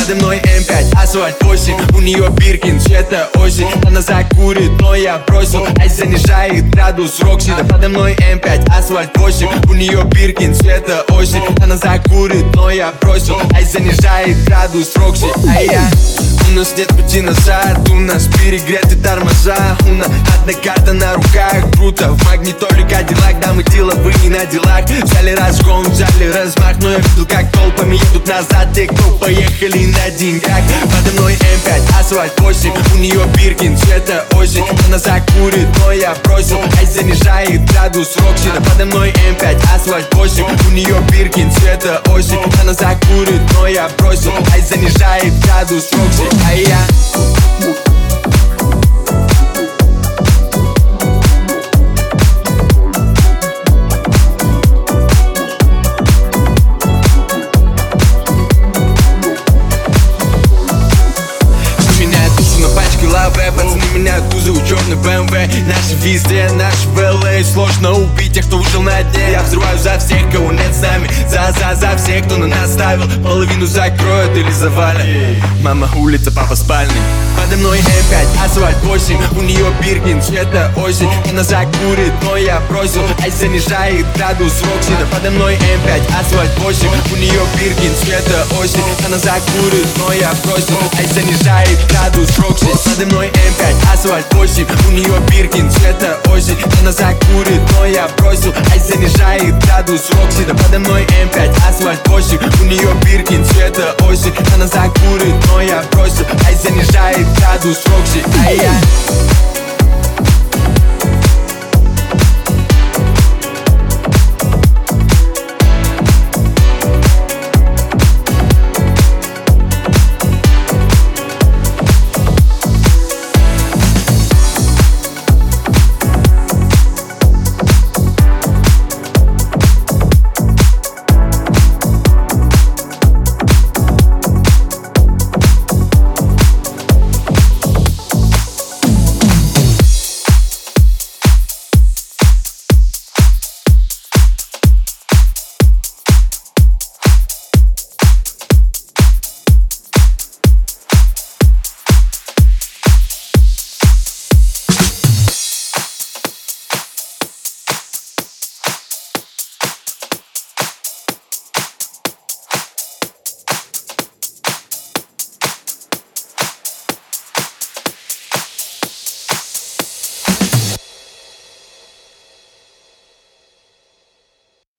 Подо мной М5, асфальт 8. У нее Биркин, цвета осень. Она закурит, но я бросил. Айс занижает градус Рокси. Да подо мной М5, асфальт 8. У нее Биркин, цвета осень. Она закурит, но я бросил. Айс занижает градус Рокси. А я... У нас нет пути назад, у нас перегреты тормоза. У нас одна карта на руках, круто. В магнитоле Кадиллак, да мы деловые на делах. Взяли разгон, взяли размах, но я видел, как толпами едут назад те, кто поехали на деньгах. Подо мной М5, асфальт 8. У нее Биркин, цвета осень. Она закурит, но я бросил. Айс занижает градус Рокси. Да подо мной М5, асфальт 8. У нее Биркин, цвета осень. Она закурит, но я бросил. Айс занижает градус Рокси. А я... Пацаны меняют кузов, черный БМВ. Наши везде, наши ВЛА. Сложно убить тех, кто ушел на дне. Я взрываю за всех, кого нет с нами. За всех, кто на нас ставил. Половину закроют или завалят. Мама улица, папа спальный. Подо мной М5, асфальт 8. У нее Биркин, цвета осень. Она закурит, но я бросил. Айс занижает градус Рокси. Да подо мной М5, асфальт 8. У нее Биркин, цвета осень. Она закурит, но я бросил. Айс занижает градус Рокси. Подо мной М5, асфальт 8. У нее Биркин, цвета осень. Она закурит, но я бросил. Айс занижает градус Рокси. Да подо мной М5, асфальт 8. У нее Биркин, цвета осень. Она закурит, но я бросил. Айс занижает градус Рокси. А я...